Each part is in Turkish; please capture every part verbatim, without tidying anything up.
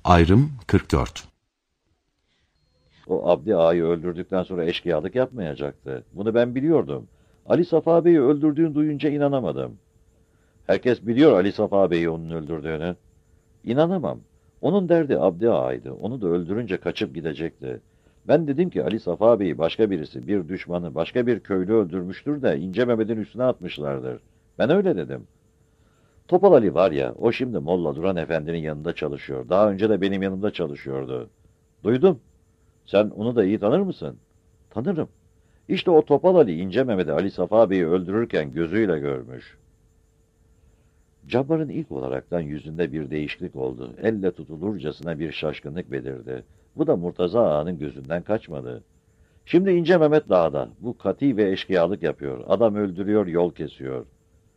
Ayrım kırk dört. O Abdi Ağa'yı öldürdükten sonra eşkıyalık yapmayacaktı. Bunu ben biliyordum. Ali Safa Bey'i öldürdüğünü duyunca inanamadım. Herkes biliyor Ali Safa Bey'i onun öldürdüğünü. İnanamam. Onun derdi Abdi Ağa'ydı. Onu da öldürünce kaçıp gidecekti. Ben dedim ki Ali Safa Bey'i başka birisi, bir düşmanı, başka bir köylü öldürmüştür de İnce Mehmet'in üstüne atmışlardır. Ben öyle dedim. Topal Ali var ya, o şimdi Molla Duran Efendi'nin yanında çalışıyor. Daha önce de benim yanımda çalışıyordu. Duydum. Sen onu da iyi tanır mısın? Tanırım. İşte o Topal Ali İnce Mehmet'i Ali Safa Bey'i öldürürken gözüyle görmüş. Cabbar'ın ilk olaraktan yüzünde bir değişiklik oldu. Elle tutulurcasına bir şaşkınlık belirdi. Bu da Murtaza Ağa'nın gözünden kaçmadı. Şimdi İnce Mehmet dağda. Bu kati ve eşkıyalık yapıyor. Adam öldürüyor, yol kesiyor.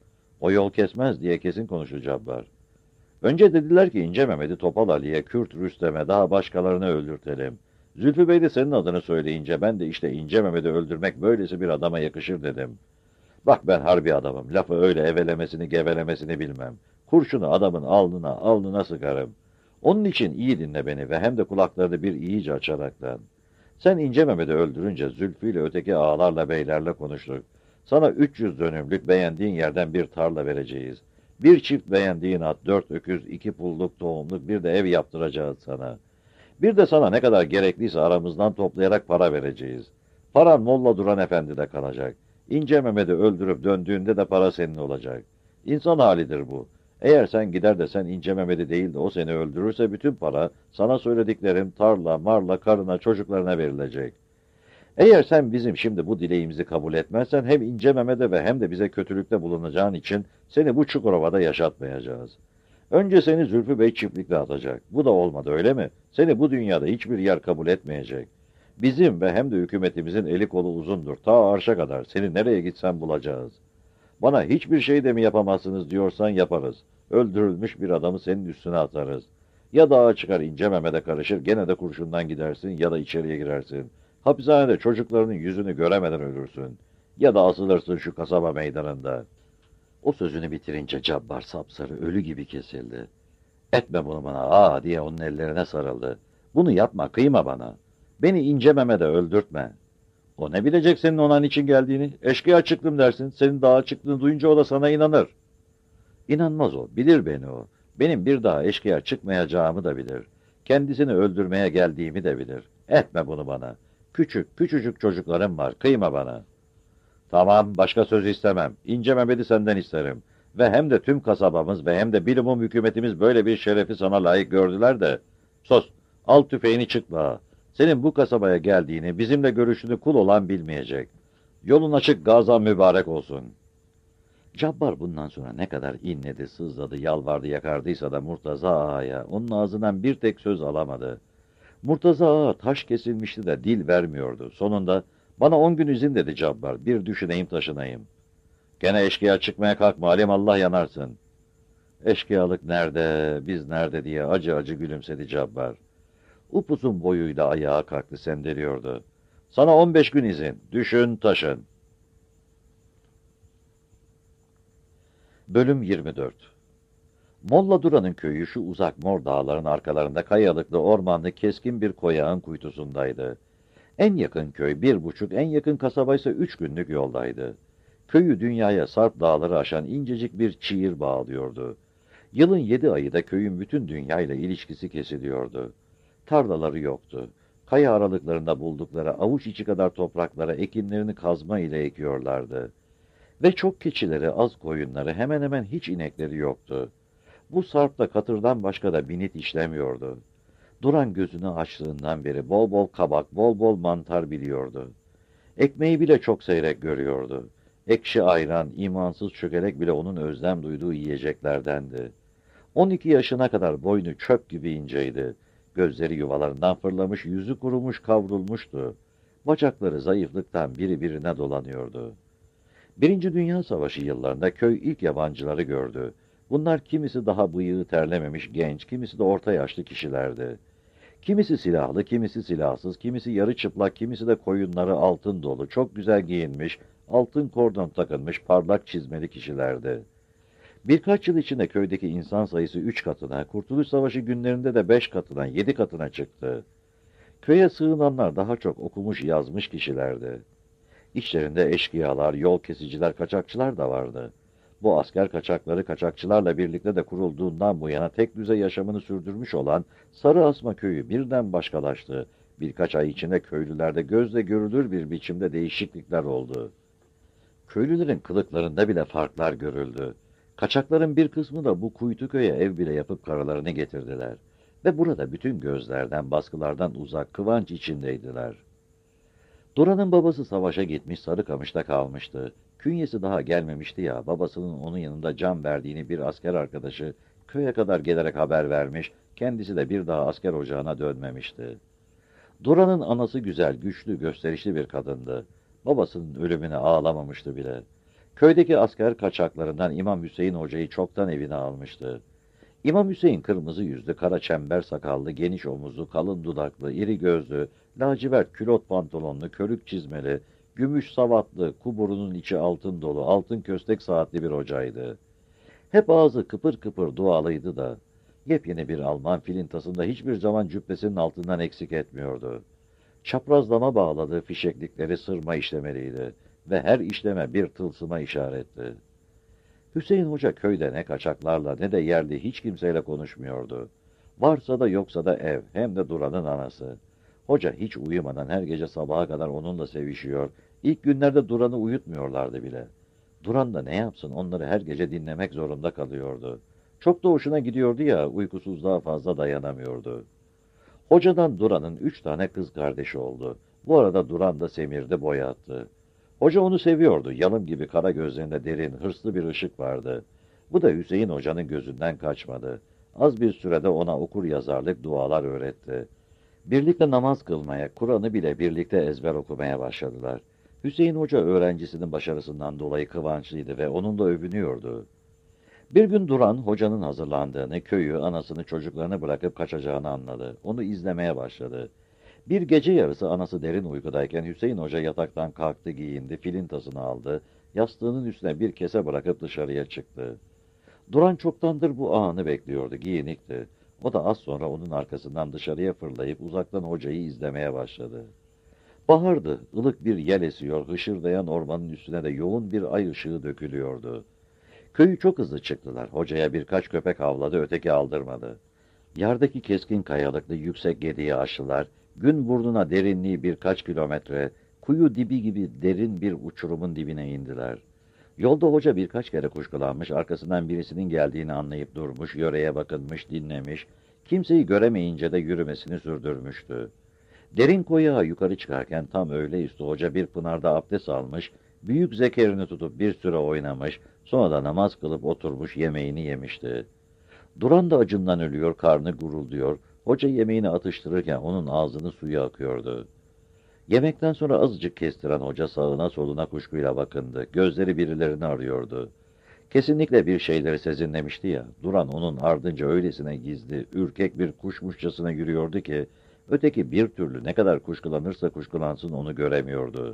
O yol kesmez diye kesin konuştu Cabbar. Önce dediler ki İnce Mehmet'i Topal Ali'ye, Kürt Rüstem'e, daha başkalarını öldürtelim. Zülfü Bey de senin adını söyleyince ben de işte İnce Mehmet'i öldürmek böylesi bir adama yakışır dedim. Bak ben harbi adamım. Lafı öyle evelemesini gevelemesini bilmem. Kurşunu adamın alnına alnına sıkarım. Onun için iyi dinle beni ve hem de kulaklarını bir iyice açaraktan. Sen İnce Mehmet'i öldürünce Zülfü ile öteki ağalarla beylerle konuştuk. Sana üç yüz dönümlük beğendiğin yerden bir tarla vereceğiz. Bir çift beğendiğin at, dört öküz, iki pulluk tohumluk bir de ev yaptıracağız sana. Bir de sana ne kadar gerekliyse aramızdan toplayarak para vereceğiz. Paran Molla Duran Efendi'de kalacak. İnce Mehmet'i öldürüp döndüğünde de para senin olacak. İnsan halidir bu. Eğer sen gider de sen İnce Mehmet'i değil de o seni öldürürse bütün para sana söylediklerim tarla, marla, karına, çocuklarına verilecek. Eğer sen bizim şimdi bu dileğimizi kabul etmezsen hem İnce Mehmet'e ve hem de bize kötülükte bulunacağın için seni bu Çukurova'da yaşatmayacağız. Önce seni Zülfü Bey çiftlikte atacak. Bu da olmadı öyle mi? Seni bu dünyada hiçbir yer kabul etmeyecek. Bizim ve hem de hükümetimizin eli kolu uzundur. Ta arşa kadar seni nereye gitsen bulacağız. Bana hiçbir şey de mi yapamazsınız diyorsan yaparız. Öldürülmüş bir adamı senin üstüne atarız. Ya dağa çıkar İnce Mehmet'e karışır gene de kurşundan gidersin ya da içeriye girersin. Hapishanede çocuklarının yüzünü göremeden ölürsün. Ya da asılırsın şu kasaba meydanında. O sözünü bitirince Cabbar sapsarı ölü gibi kesildi. Etme bunu bana aa diye onun ellerine sarıldı. Bunu yapma kıyma bana. Beni İnce Mehmet'e öldürtme. O ne bilecek senin onun için geldiğini? Eşkıya çıktım dersin. Senin dağa çıktığını duyunca o da sana inanır. İnanmaz o. Bilir beni o. Benim bir daha eşkıya çıkmayacağımı da bilir. Kendisini öldürmeye geldiğimi de bilir. Etme bunu bana. Küçük, küçücük çocuklarım var. Kıyma bana. Tamam, başka söz istemem. İnce Mehmet'i senden isterim. Ve hem de tüm kasabamız ve hem de bilumum hükümetimiz böyle bir şerefi sana layık gördüler de. Sus, al tüfeğini çıkma. Senin bu kasabaya geldiğini, bizimle görüşünü kul olan bilmeyecek. Yolun açık, gazan mübarek olsun. Cabbar bundan sonra ne kadar inledi, sızladı, yalvardı, yakardıysa da Murtaza Ağa'ya onun ağzından bir tek söz alamadı. Murtaza Ağa taş kesilmişti de dil vermiyordu. Sonunda bana on gün izin dedi Cabbar, bir düşüneyim taşınayım. Gene eşkıya çıkmaya kalkma, alimallah yanarsın. Eşkıyalık nerede, biz nerede diye acı acı gülümsedi Cabbar. Upuzun boyuyla ayağa kalktı, sendeliyordu. Sana on beş gün izin, düşün taşın. Bölüm yirmi dört. Molla Duran'ın köyü şu uzak mor dağların arkalarında kayalıklı, ormanlı, keskin bir koyağın kuytusundaydı. En yakın köy bir buçuk, en yakın kasabaysa üç günlük yoldaydı. Köyü dünyaya Sarp dağları aşan incecik bir çiğir bağlıyordu. Yılın yedi ayı da köyün bütün dünyayla ilişkisi kesiliyordu. Tarlaları yoktu. Kaya aralıklarında buldukları avuç içi kadar topraklara ekinlerini kazma ile ekiyorlardı. Ve çok keçileri, az koyunları, hemen hemen hiç inekleri yoktu. Bu Sarp'ta katırdan başka da binit işlemiyordu. Duran gözünü açtığından beri bol bol kabak, bol bol mantar biliyordu. Ekmeği bile çok seyrek görüyordu. Ekşi ayran, imansız çökelek bile onun özlem duyduğu yiyeceklerdendi. On iki yaşına kadar boynu çöp gibi inceydi. Gözleri yuvalarından fırlamış, yüzü kurumuş, kavrulmuştu. Bacakları zayıflıktan biri birine dolanıyordu. Birinci Dünya Savaşı yıllarında köy ilk yabancıları gördü. Bunlar kimisi daha bıyığı terlememiş genç, kimisi de orta yaşlı kişilerdi. Kimisi silahlı, kimisi silahsız, kimisi yarı çıplak, kimisi de koyunları altın dolu, çok güzel giyinmiş, altın kordon takılmış, parlak çizmeli kişilerdi. Birkaç yıl içinde köydeki insan sayısı üç katına, Kurtuluş Savaşı günlerinde de beş katına, yedi katına çıktı. Köye sığınanlar daha çok okumuş yazmış kişilerdi. İçlerinde eşkıyalar, yol kesiciler, kaçakçılar da vardı. Bu asker kaçakları kaçakçılarla birlikte de kurulduğundan bu yana tek düze yaşamını sürdürmüş olan Sarıasma köyü birden başkalaştı. Birkaç ay içinde köylülerde gözle görülür bir biçimde değişiklikler oldu. Köylülerin kılıklarında bile farklar görüldü. Kaçakların bir kısmı da bu kuytu köye ev bile yapıp karalarını getirdiler. Ve burada bütün gözlerden, baskılardan uzak, kıvanç içindeydiler. Duran'ın babası savaşa gitmiş, Sarıkamış'ta kalmıştı. Künyesi daha gelmemişti ya, babasının onun yanında can verdiğini bir asker arkadaşı köye kadar gelerek haber vermiş, kendisi de bir daha asker ocağına dönmemişti. Duran'ın anası güzel, güçlü, gösterişli bir kadındı. Babasının ölümüne ağlamamıştı bile. Köydeki asker kaçaklarından İmam Hüseyin Hoca'yı çoktan evine almıştı. İmam Hüseyin kırmızı yüzlü, kara çember sakallı, geniş omuzlu, kalın dudaklı, iri gözlü, lacivert külot pantolonlu, körük çizmeli, gümüş savatlı, kuburunun içi altın dolu, altın köstek saatli bir hocaydı. Hep ağzı kıpır kıpır dualıydı da, yepyeni bir Alman filintasında hiçbir zaman cübbesinin altından eksik etmiyordu. Çaprazlama bağladığı fişeklikleri sırma işlemeliydi ve her işleme bir tılsıma işaretti. Hüseyin Hoca köyde ne kaçaklarla ne de yerli hiç kimseyle konuşmuyordu. Varsa da yoksa da ev, hem de Duran'ın anası. Hoca hiç uyumadan her gece sabaha kadar onunla sevişiyor. İlk günlerde Duran'ı uyutmuyorlardı bile. Duran da ne yapsın, onları her gece dinlemek zorunda kalıyordu. Çok da hoşuna gidiyordu ya, uykusuzluğa fazla dayanamıyordu. Hocadan Duran'ın üç tane kız kardeşi oldu. Bu arada Duran da semirdi, boy attı. Hoca onu seviyordu. Yalım gibi kara gözlerinde derin, hırslı bir ışık vardı. Bu da Hüseyin Hoca'nın gözünden kaçmadı. Az bir sürede ona okur yazarlık, dualar öğretti. Birlikte namaz kılmaya, Kur'an'ı bile birlikte ezber okumaya başladılar. Hüseyin Hoca öğrencisinin başarısından dolayı kıvançlıydı ve onunla övünüyordu. Bir gün Duran, hocanın hazırlandığını, köyü, anasını, çocuklarını bırakıp kaçacağını anladı. Onu izlemeye başladı. Bir gece yarısı anası derin uykudayken Hüseyin Hoca yataktan kalktı, giyindi, filintasını aldı, yastığının üstüne bir kese bırakıp dışarıya çıktı. Duran çoktandır bu anı bekliyordu, giyinikti. O da az sonra onun arkasından dışarıya fırlayıp uzaktan hocayı izlemeye başladı. Bahardı, ılık bir yel esiyor, hışırdayan ormanın üstüne de yoğun bir ay ışığı dökülüyordu. Köyü çok hızlı çıktılar, hocaya birkaç köpek havladı, öteki aldırmadı. Yerdeki keskin kayalıklı yüksek gediği aştılar, gün burnuna derinliği birkaç kilometre, kuyu dibi gibi derin bir uçurumun dibine indiler. Yolda hoca birkaç kere kuşkulanmış, arkasından birisinin geldiğini anlayıp durmuş, yöreye bakınmış, dinlemiş, kimseyi göremeyince de yürümesini sürdürmüştü. Derin koyağa yukarı çıkarken tam öğle üstü hoca bir pınarda abdest almış, büyük zekerini tutup bir süre oynamış, sonra da namaz kılıp oturmuş yemeğini yemişti. Duran da acından ölüyor, karnı gurulduyor, hoca yemeğini atıştırırken onun ağzının suyu akıyordu. Yemekten sonra azıcık kestiren hoca sağına soluna kuşkuyla bakındı. Gözleri birilerini arıyordu. Kesinlikle bir şeyleri sezinlemişti ya. Duran onun ardınca öylesine gizli, ürkek bir kuşmuşçasına yürüyordu ki, öteki bir türlü ne kadar kuşkulanırsa kuşkulansın onu göremiyordu.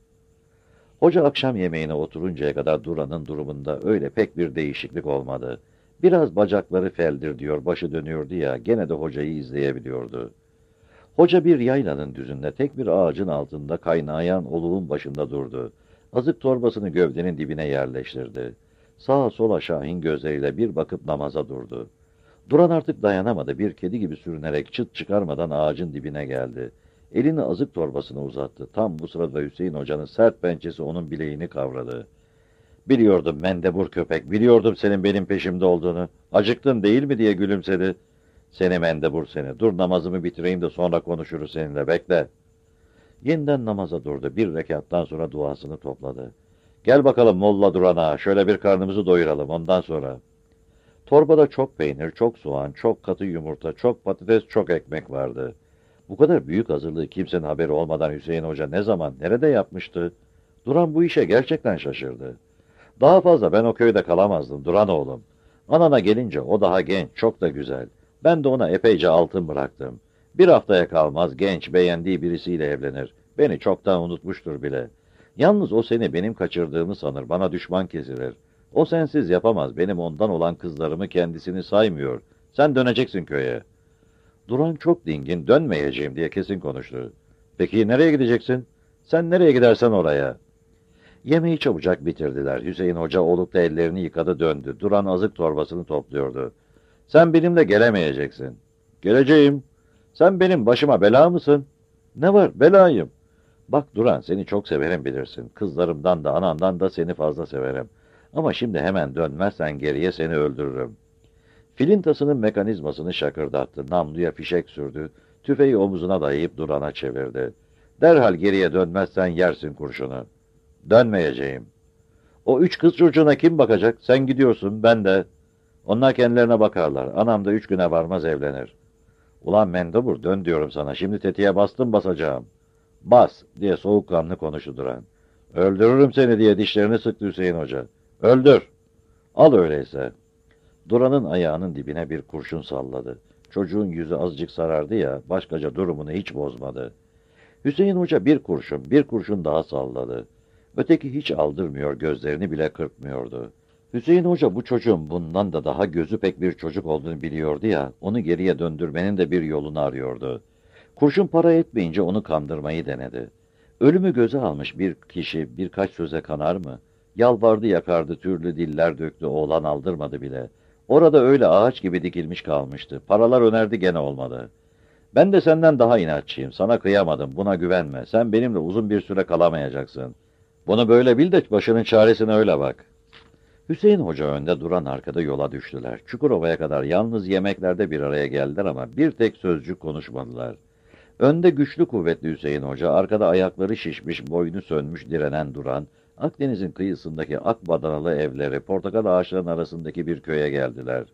Hoca akşam yemeğine oturuncaya kadar Duran'ın durumunda öyle pek bir değişiklik olmadı. Biraz bacakları feldir diyor, başı dönüyordu ya, gene de hocayı izleyebiliyordu. Hoca bir yaylanın düzünde tek bir ağacın altında kaynayan oluğun başında durdu. Azık torbasını gövdenin dibine yerleştirdi. Sağa sola şahin gözleriyle bir bakıp namaza durdu. Duran artık dayanamadı, bir kedi gibi sürünerek çıt çıkarmadan ağacın dibine geldi. Elini azık torbasına uzattı. Tam bu sırada Hüseyin Hoca'nın sert pençesi onun bileğini kavradı. "Biliyordum mendebur köpek, biliyordum senin benim peşimde olduğunu. Acıktın değil mi?" diye gülümsedi. "Seni mendebur seni. Dur namazımı bitireyim de sonra konuşuruz seninle. Bekle." Yeniden namaza durdu. Bir rekattan sonra duasını topladı. "Gel bakalım Molla Duran'a. Şöyle bir karnımızı doyuralım ondan sonra." Torbada çok peynir, çok soğan, çok katı yumurta, çok patates, çok ekmek vardı. Bu kadar büyük hazırlığı kimsenin haberi olmadan Hüseyin Hoca ne zaman, nerede yapmıştı? Duran bu işe gerçekten şaşırdı. "Daha fazla ben o köyde kalamazdım Duran oğlum. Anana gelince o daha genç, çok da güzel. Ben de ona epeyce altın bıraktım. Bir haftaya kalmaz genç, beğendiği birisiyle evlenir. Beni çoktan unutmuştur bile. Yalnız o seni benim kaçırdığımı sanır, bana düşman kesilir. O sensiz yapamaz. Benim ondan olan kızlarımı kendisini saymıyor. Sen döneceksin köye. Duran çok dingin, dönmeyeceğim diye kesin konuştu. Peki nereye gideceksin? Sen nereye gidersen oraya. Yemeği çabucak bitirdiler. Hüseyin Hoca olukta ellerini yıkadı döndü. Duran azık torbasını topluyordu. Sen benimle gelemeyeceksin. Geleceğim. Sen benim başıma bela mısın? Ne var, belayım. Bak Duran, seni çok severim bilirsin. Kızlarımdan da anandan da seni fazla severim. Ama şimdi hemen dönmezsen geriye seni öldürürüm. Filintasının mekanizmasını şakırdattı. Namluya fişek sürdü. Tüfeği omuzuna dayayıp Duran'a çevirdi. Derhal geriye dönmezsen yersin kurşunu. Dönmeyeceğim. O üç kız çocuğuna kim bakacak? Sen gidiyorsun, ben de. Onlar kendilerine bakarlar. Anam da üç güne varmaz evlenir. Ulan mendebur, dön diyorum sana. Şimdi tetiğe bastım basacağım. Bas diye soğukkanlı konuştu Duran. Öldürürüm seni diye dişlerini sıktı Hüseyin Hoca. Öldür. Al öyleyse. Duran'ın ayağının dibine bir kurşun salladı. Çocuğun yüzü azıcık sarardı ya, başkaca durumunu hiç bozmadı. Hüseyin Hoca bir kurşun, bir kurşun daha salladı. Öteki hiç aldırmıyor, gözlerini bile kırpmıyordu. Hüseyin Hoca bu çocuğun bundan da daha gözü pek bir çocuk olduğunu biliyordu ya, onu geriye döndürmenin de bir yolunu arıyordu. Kurşun para etmeyince onu kandırmayı denedi. Ölümü göze almış bir kişi birkaç söze kanar mı? Yalvardı yakardı, türlü diller döktü, oğlan aldırmadı bile. Orada öyle ağaç gibi dikilmiş kalmıştı. Paralar önerdi, gene olmadı. Ben de senden daha inatçıyım, sana kıyamadım, buna güvenme. Sen benimle uzun bir süre kalamayacaksın. Bunu böyle bil de başının çaresine öyle bak. Hüseyin Hoca önde, Duran arkada yola düştüler. Çukurova'ya kadar yalnız yemeklerde bir araya geldiler ama bir tek sözcük konuşmadılar. Önde güçlü kuvvetli Hüseyin Hoca, arkada ayakları şişmiş, boynu sönmüş direnen Duran, Akdeniz'in kıyısındaki akbadanalı evleri, portakal ağaçlarının arasındaki bir köye geldiler.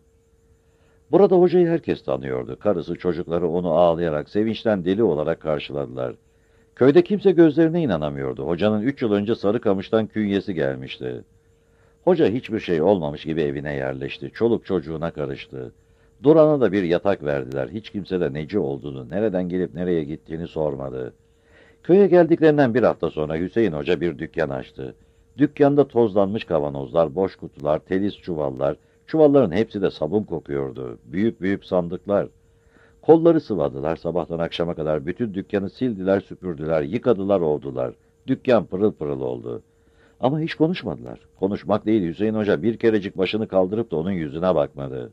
Burada hocayı herkes tanıyordu. Karısı, çocukları onu ağlayarak, sevinçten deli olarak karşıladılar. Köyde kimse gözlerine inanamıyordu. Hocanın üç yıl önce Sarıkamış'tan künyesi gelmişti. Hoca hiçbir şey olmamış gibi evine yerleşti. Çoluk çocuğuna karıştı. Duran'a da bir yatak verdiler. Hiç kimse de neci olduğunu, nereden gelip nereye gittiğini sormadı. Köye geldiklerinden bir hafta sonra Hüseyin Hoca bir dükkan açtı. Dükkanda tozlanmış kavanozlar, boş kutular, teliz çuvallar, çuvalların hepsi de sabun kokuyordu. Büyük büyük sandıklar. Kolları sıvadılar, sabahtan akşama kadar bütün dükkanı sildiler, süpürdüler, yıkadılar, ovdular. Dükkan pırıl pırıl oldu. Ama hiç konuşmadılar. Konuşmak değil, Hüseyin Hoca bir kerecik başını kaldırıp da onun yüzüne bakmadı.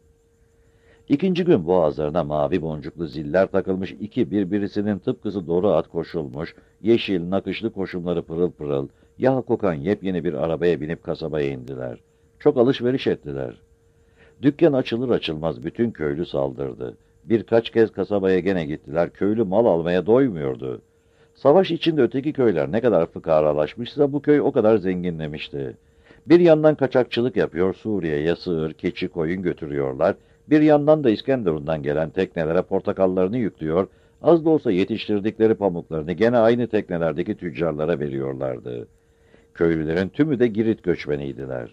İkinci gün boğazlarına mavi boncuklu ziller takılmış iki birbirisinin tıpkısı doğru at koşulmuş, yeşil, nakışlı koşumları pırıl pırıl, yağ kokan yepyeni bir arabaya binip kasabaya indiler. Çok alışveriş ettiler. Dükkan açılır açılmaz bütün köylü saldırdı. Birkaç kez kasabaya gene gittiler, köylü mal almaya doymuyordu. Savaş içinde öteki köyler ne kadar fıkaralaşmışsa bu köy o kadar zenginlemişti. Bir yandan kaçakçılık yapıyor, Suriye'ye sığır, keçi, koyun götürüyorlar. Bir yandan da İskenderun'dan gelen teknelere portakallarını yüklüyor, az da olsa yetiştirdikleri pamuklarını gene aynı teknelerdeki tüccarlara veriyorlardı. Köylülerin tümü de Girit göçmeniydiler.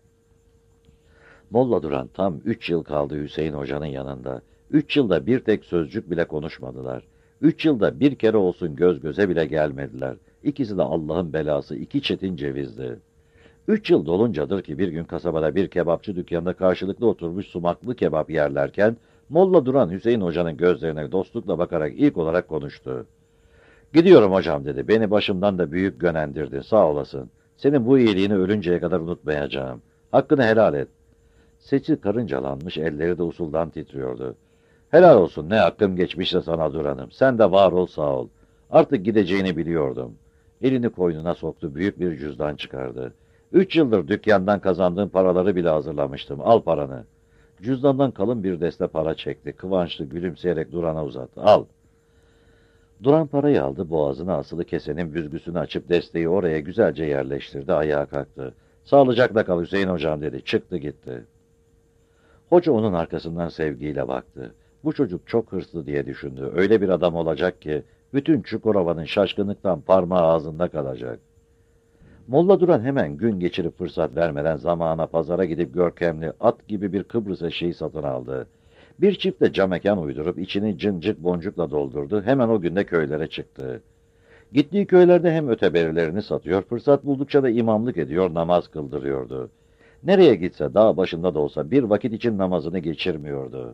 Molla Duran tam üç yıl kaldı Hüseyin Hoca'nın yanında. Üç yılda bir tek sözcük bile konuşmadılar. Üç yılda bir kere olsun göz göze bile gelmediler. İkisi de Allah'ın belası, iki çetin cevizdi. Üç yıl doluncadır ki bir gün kasabada bir kebapçı dükkanında karşılıklı oturmuş sumaklı kebap yerlerken, Molla Duran Hüseyin Hoca'nın gözlerine dostlukla bakarak ilk olarak konuştu. "Gidiyorum hocam," dedi. "Beni başımdan da büyük gönendirdin, sağ olasın. Senin bu iyiliğini ölünceye kadar unutmayacağım. Hakkını helal et." Sesi karıncalanmış, elleri de usuldan titriyordu. "Helal olsun, ne hakkım geçmişse sana Duran'ım. Sen de var ol, sağ ol. Artık gideceğini biliyordum." Elini koynuna soktu, büyük bir cüzdan çıkardı. Üç yıldır dükkandan kazandığım paraları bile hazırlamıştım. Al paranı. Cüzdandan kalın bir deste para çekti. Kıvançlı gülümseyerek Duran'a uzattı. Al. Duran parayı aldı, boğazına asılı kesenin büzgüsünü açıp desteği oraya güzelce yerleştirdi, ayağa kalktı. "Sağlıcakla kal Hüseyin hocam," dedi. Çıktı gitti. Hoca onun arkasından sevgiyle baktı. Bu çocuk çok hırslı diye düşündü. Öyle bir adam olacak ki bütün Çukurova'nın şaşkınlıktan parmağı ağzında kalacak. Molla Duran hemen gün geçirip fırsat vermeden zamana pazara gidip görkemli at gibi bir Kıbrıs eşeği satın aldı. Bir çift de cam mekan uydurup içini cıncık boncukla doldurdu. Hemen o günde köylere çıktı. Gittiği köylerde hem öteberilerini satıyor, fırsat buldukça da imamlık ediyor, namaz kıldırıyordu. Nereye gitse, dağ başında da olsa bir vakit için namazını geçirmiyordu.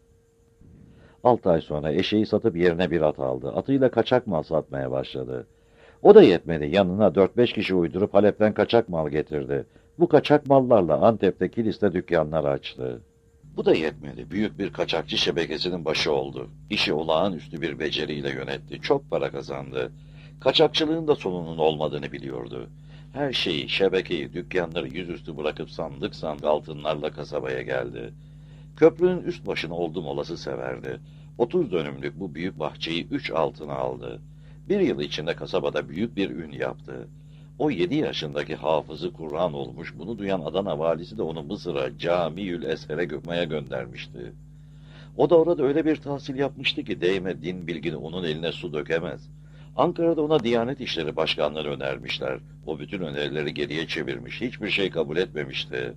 Altı ay sonra eşeği satıp yerine bir at aldı. Atıyla kaçak mal satmaya başladı. O da yetmedi. Yanına dört beş kişi uydurup Halep'ten kaçak mal getirdi. Bu kaçak mallarla Antep'te kiliste dükkanlar açtı. Bu da yetmedi. Büyük bir kaçakçı şebekesinin başı oldu. İşi olağanüstü bir beceriyle yönetti. Çok para kazandı. Kaçakçılığın da sonunun olmadığını biliyordu. Her şeyi, şebekeyi, dükkanları yüzüstü bırakıp sandık sandık altınlarla kasabaya geldi. Köprünün üst başına oldum olası severdi. Otuz dönümlük bu büyük bahçeyi üç altına aldı. Bir yıl içinde kasabada büyük bir ün yaptı. O yedi yaşındaki hafızı Kur'an olmuş, bunu duyan Adana valisi de onu Mısır'a, Camiül Esfer'e Gökmaya göndermişti. O da orada öyle bir tahsil yapmıştı ki değme din bilgini onun eline su dökemez. Ankara'da ona Diyanet İşleri Başkanları önermişler. O bütün önerileri geriye çevirmiş, hiçbir şey kabul etmemişti.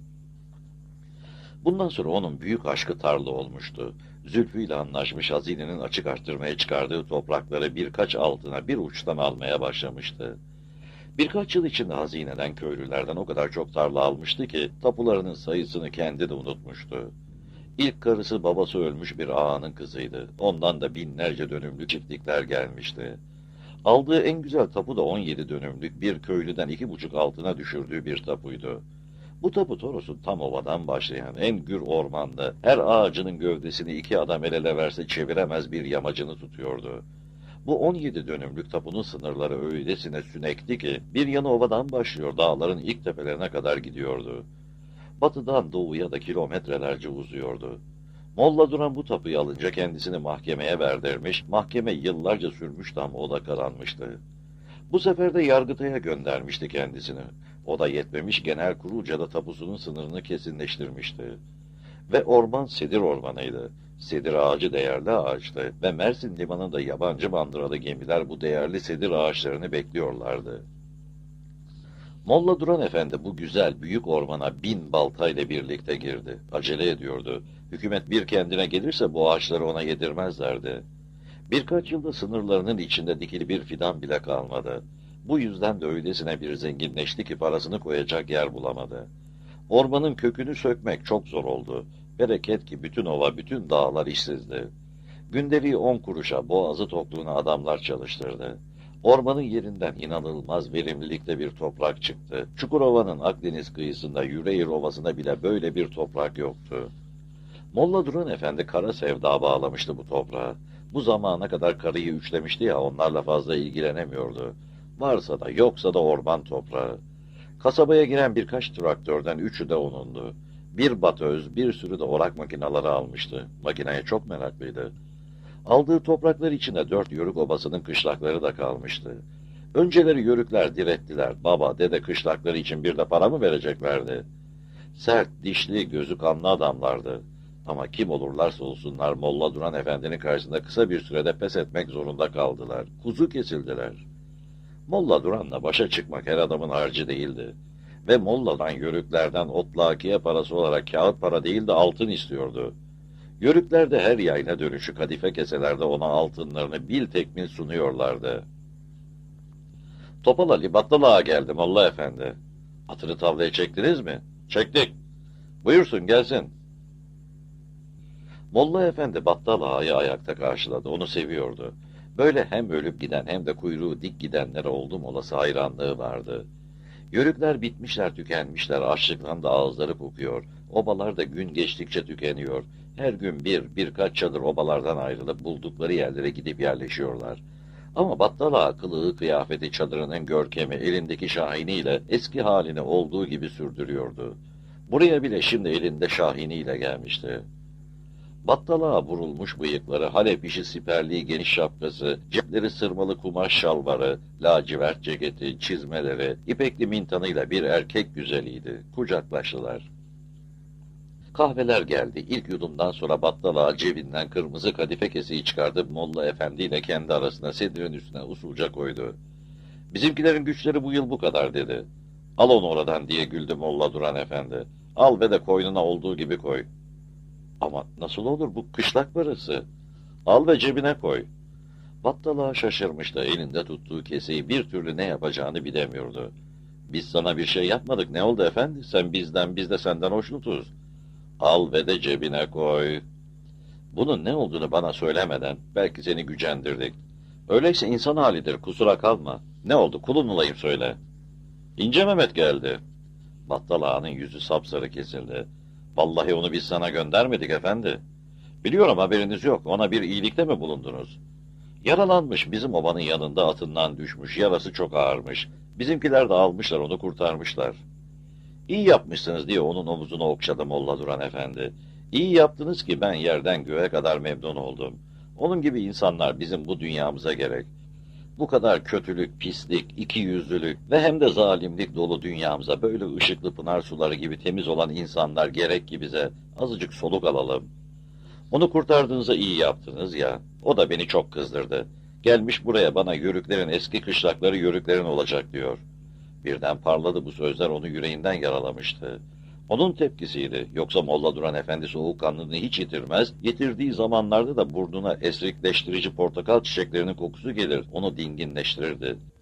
Bundan sonra onun büyük aşkı tarla olmuştu. Zülfü ile anlaşmış, hazinenin açık arttırmaya çıkardığı toprakları birkaç altına bir uçtan almaya başlamıştı. Birkaç yıl içinde hazineden, köylülerden o kadar çok tarla almıştı ki tapularının sayısını kendi de unutmuştu. İlk karısı babası ölmüş bir ağanın kızıydı. Ondan da binlerce dönümlük çiftlikler gelmişti. Aldığı en güzel tapu da on yedi dönümlük bir köylüden iki buçuk altına düşürdüğü bir tapuydu. Bu tapu Toros'un tam ovadan başlayan en gür ormanda her ağacının gövdesini iki adam el ele verse çeviremez bir yamacını tutuyordu. Bu on yedi dönümlük tapunun sınırları öylesine sünekti ki bir yanı ovadan başlıyor, dağların ilk tepelerine kadar gidiyordu. Batıdan doğuya da kilometrelerce uzuyordu. Molla Duran bu tapuyu alınca kendisini mahkemeye verdirmiş, mahkeme yıllarca sürmüştü ama o da kazanmıştı. Bu sefer de Yargıtay'a göndermişti kendisini. O da yetmemiş, genel kurulca da tapusunun sınırını kesinleştirmişti. Ve orman sedir ormanıydı. Sedir ağacı değerli ağaçtı ve Mersin limanında yabancı bandıralı gemiler bu değerli sedir ağaçlarını bekliyorlardı. Molla Duran Efendi bu güzel büyük ormana bin baltayla birlikte girdi. Acele ediyordu. Hükümet bir kendine gelirse bu ağaçları ona yedirmezlerdi. Birkaç yılda sınırlarının içinde dikili bir fidan bile kalmadı. Bu yüzden de öylesine bir zenginleşti ki parasını koyacak yer bulamadı. Ormanın kökünü sökmek çok zor oldu. Bereket ki bütün ova, bütün dağlar işsizdi. Gündeliği on kuruşa, boğazı tokluğuna adamlar çalıştırdı. Ormanın yerinden inanılmaz verimlilikte bir toprak çıktı. Çukurova'nın Akdeniz kıyısında Yüreğir Ovası'nda bile böyle bir toprak yoktu. Molla Duran Efendi kara sevda bağlamıştı bu toprağa. Bu zamana kadar karıyı üçlemişti ya, onlarla fazla ilgilenemiyordu. Varsa da yoksa da orman toprağı. Kasabaya giren birkaç traktörden üçü de onundu. Bir batöz, bir sürü de orak makineleri almıştı. Makineye çok meraklıydı. Aldığı topraklar içinde dört yörük obasının kışlakları da kalmıştı. Önceleri yörükler direttiler. Baba, dede kışlakları için bir de para mı vereceklerdi? Sert, dişli, gözü kanlı adamlardı. Ama kim olurlarsa olsunlar Molla Duran Efendi'nin karşısında kısa bir sürede pes etmek zorunda kaldılar. Kuzu kesildiler. Molla Duran'la başa çıkmak her adamın harcı değildi. Ve Molla'dan yörüklerden otlakiye parası olarak kağıt para değil de altın istiyordu. Yörüklerde her yayına dönüşü kadife keselerde ona altınlarını bil tekmil sunuyorlardı. Topal Ali Battal Ağa geldi Molla Efendi. Atını tavlaya çektiniz mi? Çektik. Buyursun gelsin. Molla Efendi Battal Ağa'yı ayakta karşıladı. Onu seviyordu. Böyle hem ölüp giden hem de kuyruğu dik gidenlere oldum olası hayranlığı vardı. Yörükler bitmişler, tükenmişler. Açlıktan da ağızları kokuyor. Obalar da gün geçtikçe tükeniyor. Her gün bir, birkaç çadır obalardan ayrılıp buldukları yerlere gidip yerleşiyorlar. Ama Battal Ağa kılığı, kıyafeti, çadırının görkemi, elindeki şahiniyle eski halini olduğu gibi sürdürüyordu. Buraya bile şimdi elinde şahiniyle gelmişti. Battal Ağa vurulmuş bıyıkları, Halep işi siperliği geniş şapkası, cepleri sırmalı kumaş şalvarı, lacivert ceketi, çizmeleri, ipekli mintanıyla bir erkek güzeliydi. Kucaklaştılar. Kahveler geldi. İlk yudumdan sonra Battal Ağa cebinden kırmızı kadife keseyi çıkardı. Molla Efendi ile kendi arasına sedirin üstüne usulca koydu. Bizimkilerin güçleri bu yıl bu kadar dedi. Al onu oradan diye güldü Molla Duran Efendi. Al ve de koynuna olduğu gibi koy. Ama nasıl olur, bu kışlak parası? Al ve cebine koy. Battal Ağa şaşırmıştı. Elinde tuttuğu keseyi bir türlü ne yapacağını bilemiyordu. Biz sana bir şey yapmadık. Ne oldu efendi? Sen bizden, biz de senden hoşnutuz. Al ve de cebine koy. Bunun ne olduğunu bana söylemeden belki seni gücendirdik. Öyleyse insan halidir, kusura kalma. Ne oldu, kulun olayım söyle. İnce Mehmet geldi. Battal Ağa'nın yüzü sapsarı kesildi. Vallahi onu biz sana göndermedik efendi. Biliyorum haberiniz yok, ona bir iyilikte mi bulundunuz? Yaralanmış, bizim obanın yanında atından düşmüş, yarası çok ağırmış. Bizimkiler de almışlar, onu kurtarmışlar. İyi yapmışsınız diye onun omuzunu okşadı Molla Duran efendi. İyi yaptınız ki ben yerden göğe kadar memnun oldum. Onun gibi insanlar bizim bu dünyamıza gerek. Bu kadar kötülük, pislik, ikiyüzlülük ve hem de zalimlik dolu dünyamıza böyle ışıklı pınar suları gibi temiz olan insanlar gerek ki bize azıcık soluk alalım. Onu kurtardığınıza iyi yaptınız ya, o da beni çok kızdırdı. Gelmiş buraya bana yörüklerin eski kışlakları yörüklerin olacak diyor. Birden parladı bu sözler onu yüreğinden yaralamıştı. Onun tepkisiydi. Yoksa Molla Duran Efendi soğukkanlılığını hiç yitirmez, yitirdiği zamanlarda da burnuna esrikleştirici portakal çiçeklerinin kokusu gelir, onu dinginleştirirdi.